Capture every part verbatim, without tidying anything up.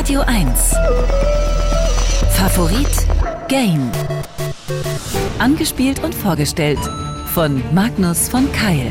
Radio eins. Favorit Game. Angespielt und vorgestellt von Magnus von Keil.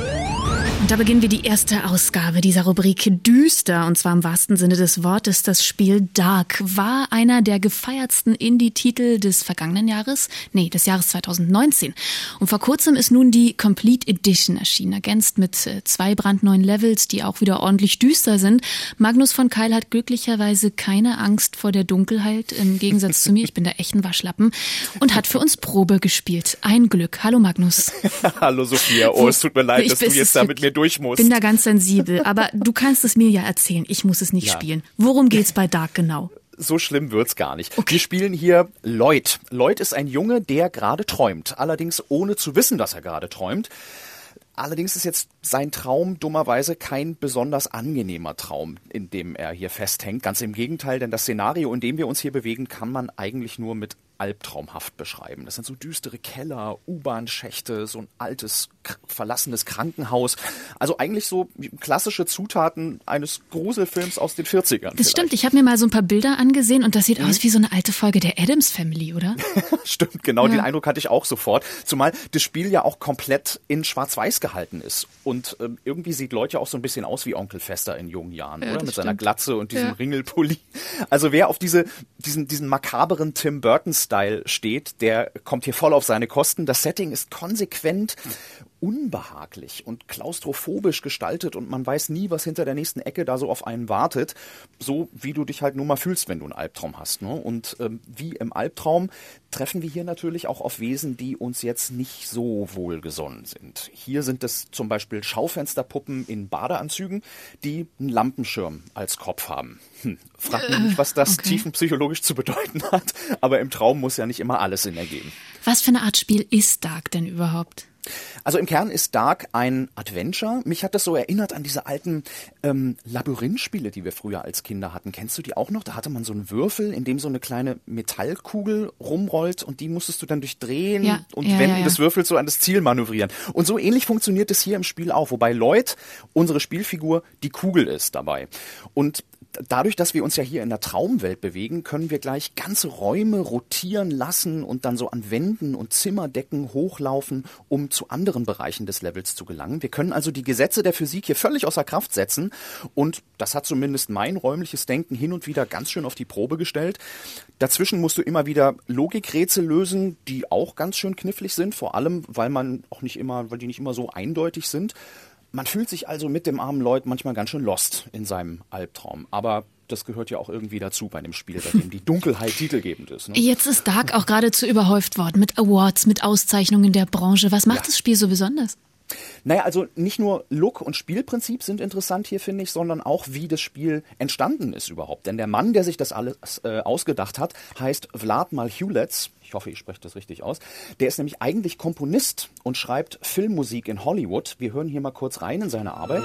Und da beginnen wir die erste Ausgabe dieser Rubrik Düster, und zwar im wahrsten Sinne des Wortes. Das Spiel Dark war einer der gefeiertsten Indie-Titel des vergangenen Jahres, nee, des Jahres zwanzig neunzehn. Und vor kurzem ist nun die Complete Edition erschienen, ergänzt mit zwei brandneuen Levels, die auch wieder ordentlich düster sind. Magnus von Keil hat glücklicherweise keine Angst vor der Dunkelheit, im Gegensatz zu mir, ich bin da echt ein Waschlappen, und hat für uns Probe gespielt. Ein Glück. Hallo Magnus. Hallo Sophia, oh, es tut mir leid, Ich dass du jetzt da mit mir durch musst. Ich bin da ganz sensibel, aber du kannst es mir ja erzählen. Ich muss es nicht ja. spielen. Worum geht's bei Dark genau? So schlimm wird's gar nicht. Okay. Wir spielen hier Lloyd. Lloyd ist ein Junge, der gerade träumt. Allerdings ohne zu wissen, dass er gerade träumt. Allerdings ist jetzt sein Traum dummerweise kein besonders angenehmer Traum, in dem er hier festhängt. Ganz im Gegenteil, denn das Szenario, in dem wir uns hier bewegen, kann man eigentlich nur mit albtraumhaft beschreiben. Das sind so düstere Keller, U-Bahn-Schächte, so ein altes, k- verlassenes Krankenhaus. Also eigentlich so klassische Zutaten eines Gruselfilms aus den vierzigern. Das vielleicht. Stimmt, ich habe mir mal so ein paar Bilder angesehen und das sieht Mhm. aus wie so eine alte Folge der Addams Family, oder? Stimmt, genau, Ja. den Eindruck hatte ich auch sofort. Zumal das Spiel ja auch komplett in Schwarz-Weiß gehalten ist. Und ähm, irgendwie sieht Lloyd ja auch so ein bisschen aus wie Onkel Fester in jungen Jahren, Ja, oder? das Mit seiner stimmt. Glatze und diesem Ja. Ringelpulli. Also wer auf diese, diesen, diesen makaberen Tim Burton-Style steht, der kommt hier voll auf seine Kosten. Das Setting ist konsequent unbehaglich und klaustrophobisch gestaltet und man weiß nie, was hinter der nächsten Ecke da so auf einen wartet. So wie du dich halt nur mal fühlst, wenn du einen Albtraum hast. Ne? Und ähm, wie im Albtraum treffen wir hier natürlich auch auf Wesen, die uns jetzt nicht so wohlgesonnen sind. Hier sind es zum Beispiel Schaufensterpuppen in Badeanzügen, die einen Lampenschirm als Kopf haben. Hm. Frag mich nicht, was das okay. tiefenpsychologisch zu bedeuten hat, aber im Traum muss ja nicht immer alles Sinn ergeben. Was für eine Art Spiel ist Dark denn überhaupt? Also im Kern ist Dark ein Adventure. Mich hat das so erinnert an diese alten ähm, Labyrinthspiele, die wir früher als Kinder hatten. Kennst du die auch noch? Da hatte man so einen Würfel, in dem so eine kleine Metallkugel rumrollt und die musstest du dann durchdrehen Ja, und ja, Wenden ja, ja. des Würfels so an das Ziel manövrieren. Und so ähnlich funktioniert es hier im Spiel auch, wobei Lloyd, unsere Spielfigur, die Kugel ist dabei. Und dadurch, dass wir uns ja hier in der Traumwelt bewegen, können wir gleich ganze Räume rotieren lassen und dann so an Wänden und Zimmerdecken hochlaufen, um zu anderen Bereichen des Levels zu gelangen. Wir können also die Gesetze der Physik hier völlig außer Kraft setzen und das hat zumindest mein räumliches Denken hin und wieder ganz schön auf die Probe gestellt. Dazwischen musst du immer wieder Logikrätsel lösen, die auch ganz schön knifflig sind, vor allem, weil man auch nicht immer, weil die nicht immer so eindeutig sind. Man fühlt sich also mit dem armen Lloyd manchmal ganz schön lost in seinem Albtraum. Aber das gehört ja auch irgendwie dazu bei dem Spiel, bei dem die Dunkelheit titelgebend ist. Ne? Jetzt ist Dark auch geradezu überhäuft worden mit Awards, mit Auszeichnungen der Branche. Was macht Ja. das Spiel so besonders? Naja, also nicht nur Look und Spielprinzip sind interessant hier, finde ich, sondern auch, wie das Spiel entstanden ist überhaupt. Denn der Mann, der sich das alles äh, ausgedacht hat, heißt Vlad Malhulets. Ich hoffe, ich spreche das richtig aus. Der ist nämlich eigentlich Komponist und schreibt Filmmusik in Hollywood. Wir hören hier mal kurz rein in seine Arbeit.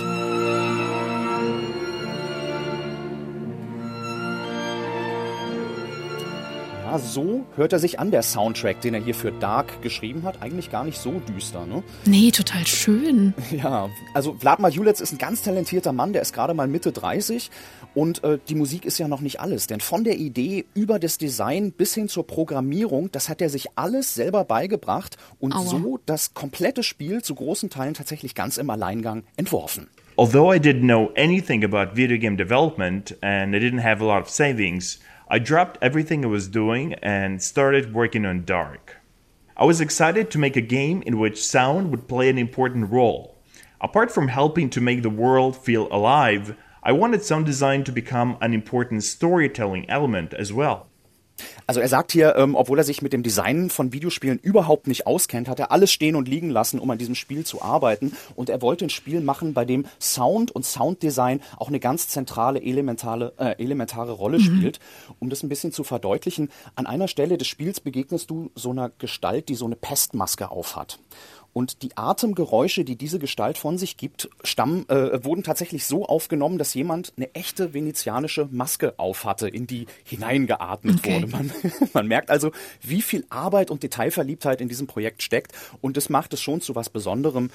Ja, so hört er sich an, der Soundtrack, den er hier für Dark geschrieben hat. Eigentlich gar nicht so düster, ne? Nee, total schön. Ja, also Vlad Malhulets ist ein ganz talentierter Mann, der ist gerade mal Mitte dreißig und äh, die Musik ist ja noch nicht alles, denn von der Idee über das Design bis hin zur Programmierung, das hat er sich alles selber beigebracht und Aua. so das komplette Spiel zu großen Teilen tatsächlich ganz im Alleingang entworfen. Although I didn't know anything about video game development and I didn't have a lot of savings, I dropped everything I was doing and started working on Dark. I was excited to make a game in which sound would play an important role. Apart from helping to make the world feel alive, I wanted sound design to become an important storytelling element as well. Also er sagt hier, ähm, obwohl er sich mit dem Design von Videospielen überhaupt nicht auskennt, hat er alles stehen und liegen lassen, um an diesem Spiel zu arbeiten. Und er wollte ein Spiel machen, bei dem Sound und Sounddesign auch eine ganz zentrale, elementare, äh, elementare Rolle Mhm. spielt. Um das ein bisschen zu verdeutlichen, an einer Stelle des Spiels begegnest du so einer Gestalt, die so eine Pestmaske aufhat. Und die Atemgeräusche, die diese Gestalt von sich gibt, stammen, äh, wurden tatsächlich so aufgenommen, dass jemand eine echte venezianische Maske aufhatte, in die hineingeatmet Okay. wurde. Man, man merkt also, wie viel Arbeit und Detailverliebtheit in diesem Projekt steckt. Und das macht es schon zu was Besonderem.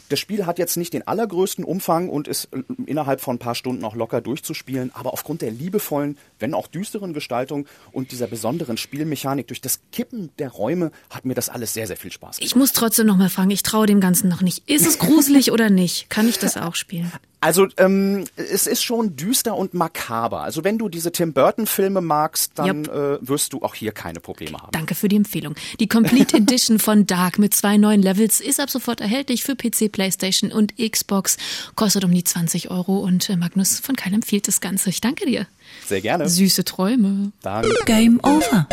Das Spiel hat jetzt nicht den allergrößten Umfang und ist innerhalb von ein paar Stunden auch locker durchzuspielen, aber aufgrund der liebevollen, wenn auch düsteren Gestaltung und dieser besonderen Spielmechanik durch das Kippen der Räume hat mir das alles sehr, sehr viel Spaß gemacht. Ich muss trotzdem noch mal fragen, ich traue dem Ganzen noch nicht. Ist es gruselig oder nicht? Kann ich das auch spielen? Also ähm, es ist schon düster und makaber. Also wenn du diese Tim Burton-Filme magst, dann Yep. äh, wirst du auch hier keine Probleme haben. Danke für die Empfehlung. Die Complete Edition von Dark mit zwei neuen Levels ist ab sofort erhältlich für P C, PlayStation und Xbox. Kostet um die zwanzig Euro und äh, Magnus von Keil empfiehlt das Ganze. Ich danke dir. Sehr gerne. Süße Träume. Danke. Game over.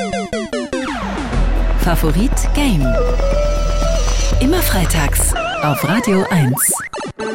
Favorit Game. Immer freitags auf Radio eins.